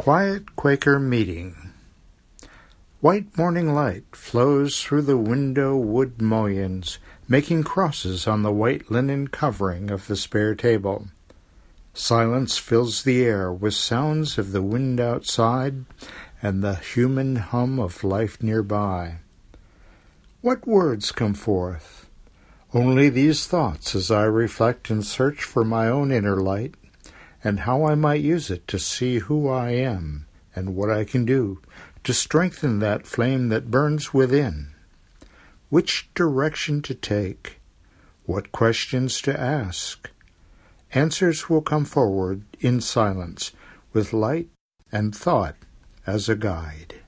Quiet Quaker Meeting. White morning light flows through the window wood mullions, making crosses on the white linen covering of the spare table. Silence fills the air with sounds of the wind outside and the human hum of life nearby. What words come forth? Only these thoughts as I reflect and search for my own inner light, and how I might use it to see who I am and what I can do to strengthen that flame that burns within. Which direction to take? What questions to ask? Answers will come forward in silence with light and thought as a guide.